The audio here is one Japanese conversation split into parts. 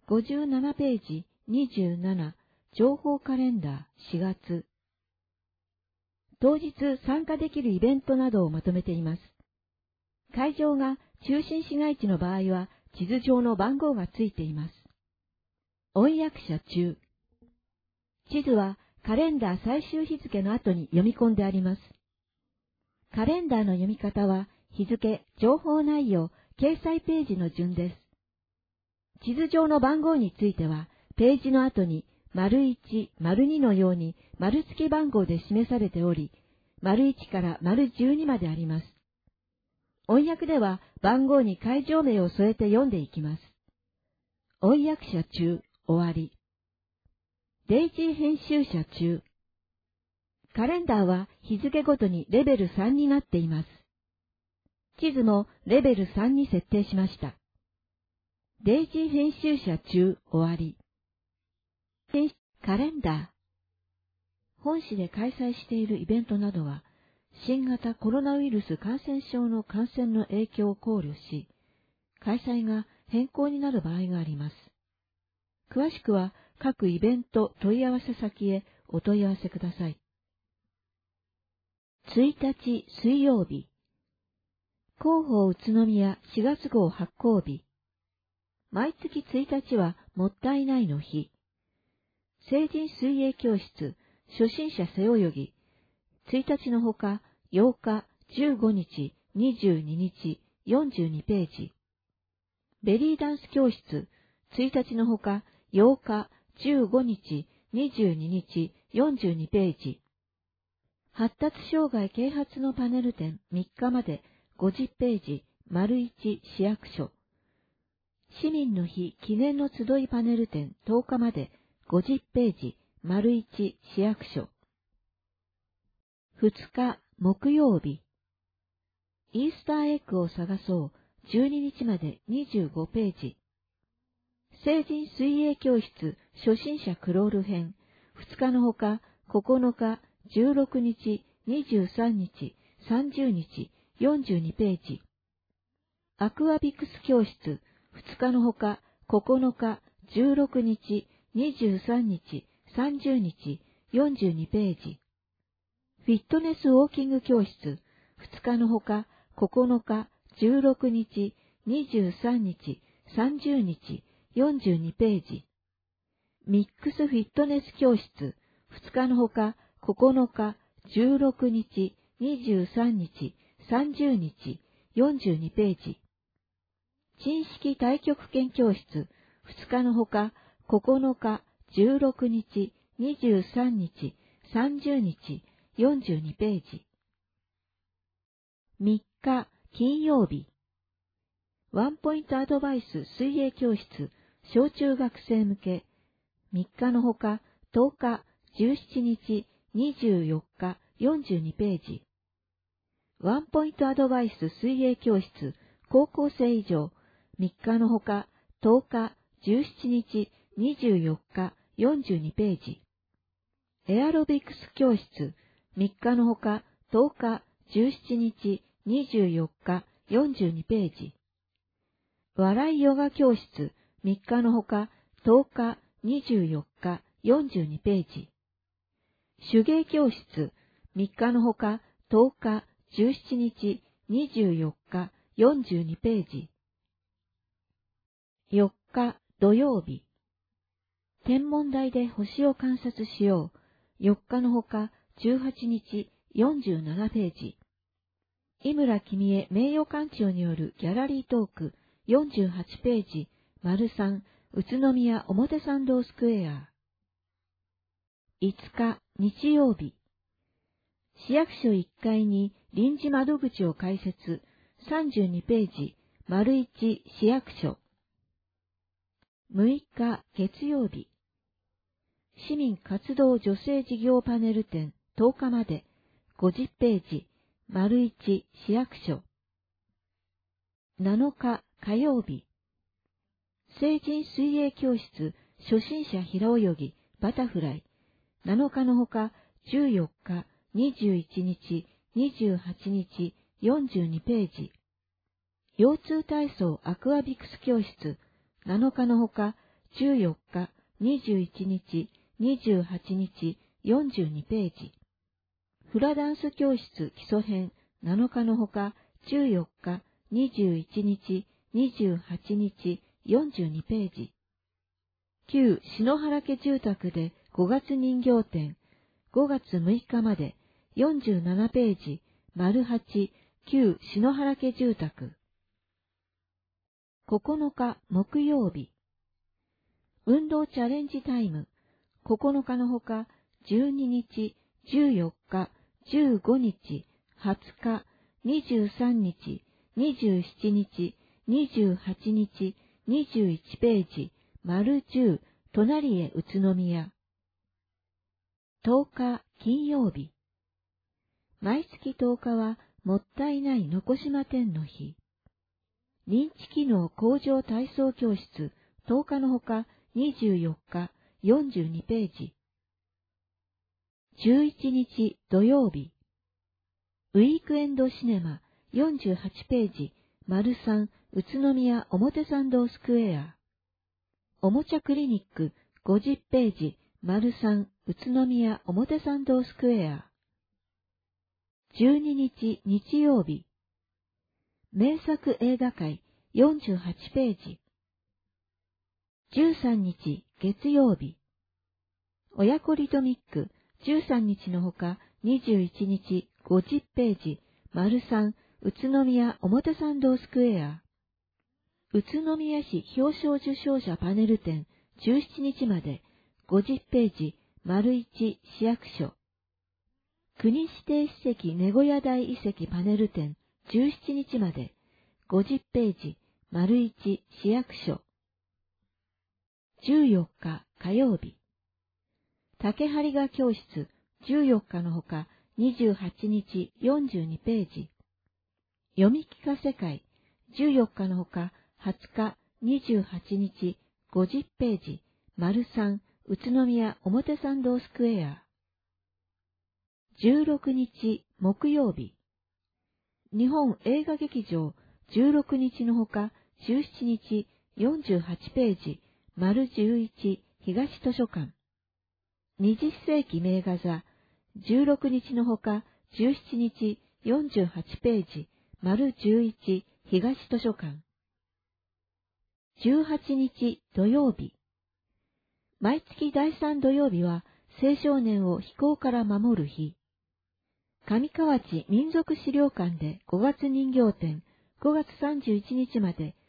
57ページ27、情報カレンダー4月。当日参加できるイベントなどをまとめています。会場が中心市街地の場合は地図上の番号がついています。翻訳者中。地図はカレンダー最終日付の後に読み込んであります。カレンダーの読み方は日付、情報内容、掲載ページの順です。地図上の番号については、ページの後に01、02のように丸付き番号で示されており、01から12まであります。翻訳では番号に会場名を添えて読んでいきます。翻訳者中、終わり。デイジー編集者中。カレンダーは日付ごとにレベル3になっています。地図もレベル3に設定しました。デイジー編集者中、終わり。カレンダー。本市で開催しているイベントなどは、新型コロナウイルス感染症の感染の影響を考慮し、開催が変更になる場合があります。詳しくは各イベント問い合わせ先へお問い合わせください。1日水曜日。広報宇都宮4月号発行日。毎月1日はもったいないの日。成人水泳教室、初心者背泳ぎ。1日のほか、8日、15日、22日、42ページ。ベリーダンス教室、1日のほか、8日、15日、22日、42ページ。発達障害啓発のパネル展3日まで50ページ、丸1市役所。市民の日記念の集いパネル展10日まで50ページ、丸1市役所。2日木曜日。イースターエッグを探そう12日まで25ページ。成人水泳教室初心者クロール編2日のほか9日、16日、23日、30日、42ページ。アクアビクス教室2日のほか9日、16日、23日、30日、42ページ。フィットネスウォーキング教室2日のほか9日、16日、23日、30日、42ページ。ミックスフィットネス教室2日のほか9日、16日、23日、30日、42ページ。珍式太極拳教室2日のほか9日、16日、23日、30日、42ページ。3日金曜日。ワンポイントアドバイス水泳教室小中学生向け3日のほか10日、17日、24日、42ページ。ワンポイントアドバイス水泳教室高校生以上3日のほか10日、17日、24日、42ページ。エアロビクス教室3日のほか10日、17日、24日、42ページ。笑いヨガ教室3日のほか10日、24日、42ページ。手芸教室3日のほか10日、17日、24日、42ページ。4日土曜日。天文台で星を観察しよう。4日のほか18日、47ページ。井村君江名誉館長によるギャラリートーク48ページ、丸3、宇都宮表参道スクエア。5日日曜日。市役所1階に臨時窓口を開設32ページ、丸1市役所。6日月曜日。市民活動女性事業パネル展10日まで50ページ、丸1市役所。7日火曜日。成人水泳教室初心者平泳ぎバタフライ7日のほか14日、21日、28日、42ページ。腰痛体操アクアビクス教室7日のほか 14日、21日、28日、42ページ。フラダンス教室基礎編7日のほか、14日、21日、28日、42ページ。旧篠原家住宅で5月人形展、5月6日まで、47ページ、丸8、旧篠原家住宅。9日木曜日。運動チャレンジタイム、9日のほか、12日、14日、15日、20日、23日、27日、28日、21ページ、丸10、隣へ宇都宮。10日金曜日。毎月10日はもったいないのこしま展の日。認知機能向上体操教室10日のほか24日42ページ。11日土曜日。ウィークエンドシネマ48ページ、丸3、宇都宮表参道スクエア。おもちゃクリニック50ページ、丸3、宇都宮表参道スクエア。12日日曜日。名作映画会48ページ。13日月曜日。親子リトミック13日のほか21日50ページ、丸3、宇都宮表参道スクエア。宇都宮市表彰受賞者パネル展17日まで50ページ、丸1、市役所。国指定史跡名古屋大遺跡パネル展17日まで50ページ、丸1、市役所。14日火曜日。竹張画教室14日のほか28日42ページ。読み聞かせ会14日のほか20日28日50ページ、丸3、宇都宮表参道スクエア。16日木曜日。日本映画劇場16日のほか17日48ページ、丸11、東図書館。20世紀名画座16日のほか17日48ページ、丸11、東図書館。18日土曜日。毎月第3土曜日は青少年を非行から守る日。上河内民族資料館で5月人形展5月31日まで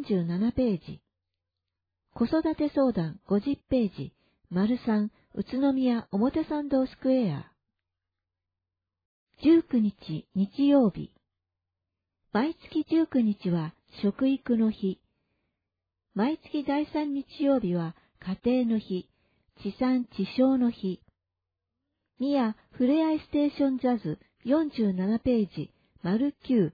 47ページ。子育て相談50ページ、丸3、宇都宮表参道スクエア。19日日曜日。毎月19日は食育の日。毎月第3日曜日は家庭の日、地産地消の日。宮ふれあいステーションジャズ47ページ、丸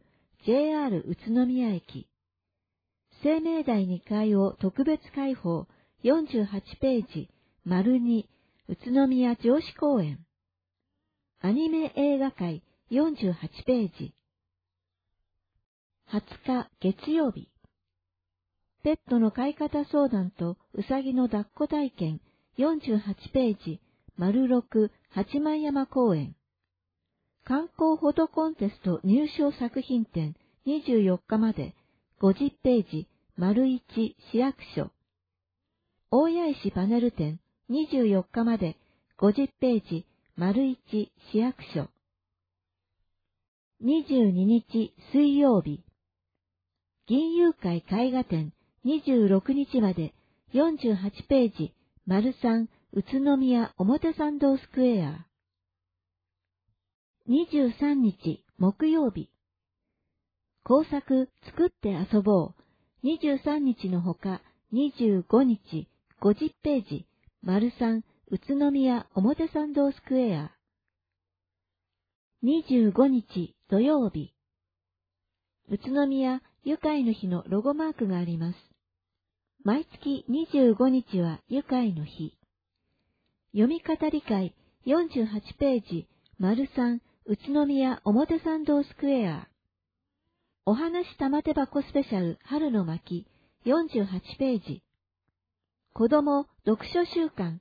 9、JR 宇都宮駅。生命台2階を特別開放48ページ、丸2、宇都宮城址公園。アニメ映画会48ページ。20日月曜日。ペットの飼い方相談とうさぎの抱っこ体験48ページ、丸6、八幡山公園。観光フォトコンテスト入賞作品展24日まで50ページ、丸1、市役所。大谷石パネル展24日まで50ページ、丸1、市役所。22日水曜日。銀遊会絵画展26日まで48ページ、丸3、宇都宮表参道スクエア。23日木曜日。工作作って遊ぼう。23日のほか25日50ページ、丸3、宇都宮表参道スクエア。25日土曜日。宇都宮愉快の日のロゴマークがあります。毎月25日は愉快の日。読み語り会48ページ、丸3、宇都宮表参道スクエア。お話玉手箱スペシャル春の巻48ページ。 子供読書週間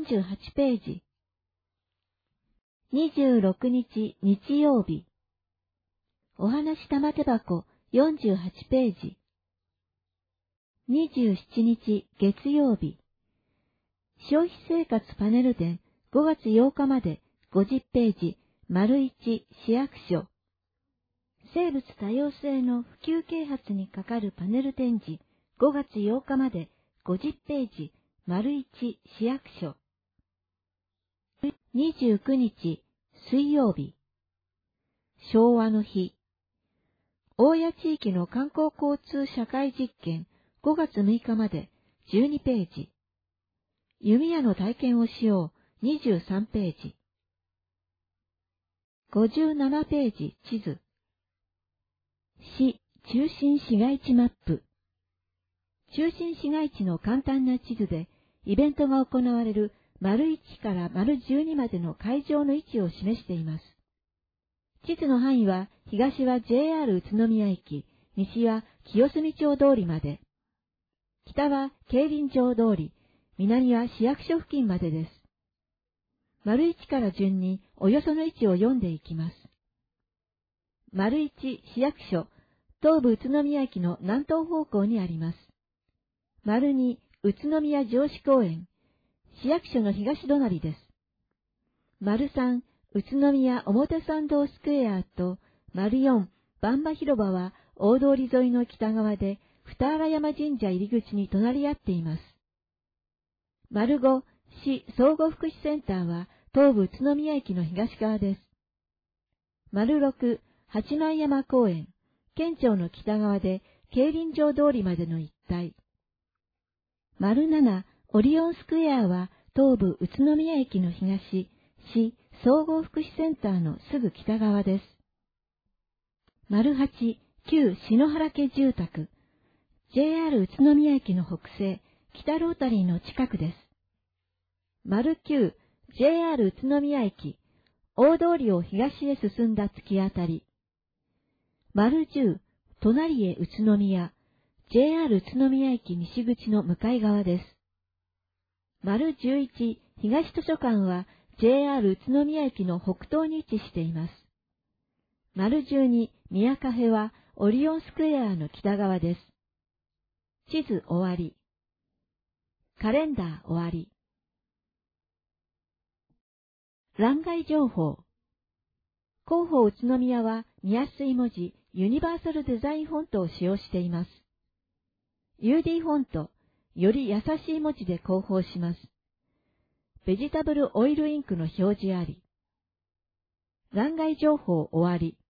48ページ。26日日曜日。お話玉手箱48ページ。27日月曜日。消費生活パネル展5月8日まで50ページ、丸1市役所。生物多様性の普及啓発にかかるパネル展示5月8日まで50ページ、丸1市役所。29日水曜日。昭和の日。大谷地域の観光交通社会実験5月6日まで12ページ。弓矢の体験をしよう23ページ。57ページ地図。市中心市街地マップ。中心市街地の簡単な地図で、イベントが行われる丸1から丸12までの会場の位置を示しています。地図の範囲は、東は JR 宇都宮駅、西は清澄町通りまで。北は競輪場通り、南は市役所付近までです。丸1から順におよその位置を読んでいきます。丸1市役所、東武宇都宮駅の南東方向にあります。丸2宇都宮城址公園、市役所の東隣です。丸3宇都宮表参道スクエアと丸4番場広場は大通り沿いの北側で二荒山神社入り口に隣り合っています。丸5市総合福祉センターは東武宇都宮駅の東側です。丸6八幡山公園、県庁の北側で競輪場通りまでの一帯。丸7オリオンスクエアは東武宇都宮駅の東、市総合福祉センターのすぐ北側です。丸8旧篠原家住宅、JR 宇都宮駅の北西、北ロータリーの近くです。丸9 JR 宇都宮駅、大通りを東へ進んだ突き当たり。丸10隣へ宇都宮、JR 宇都宮駅西口の向かい側です。丸11東図書館は JR 宇都宮駅の北東に位置しています。丸12宮カフェはオリオンスクエアの北側です。地図終わり。カレンダー終わり。欄外情報。広報宇都宮は見やすい文字ユニバーサルデザインフォントを使用しています。UD フォント、より優しい文字で広報します。ベジタブルオイルインクの表示あり。欄外情報終わり。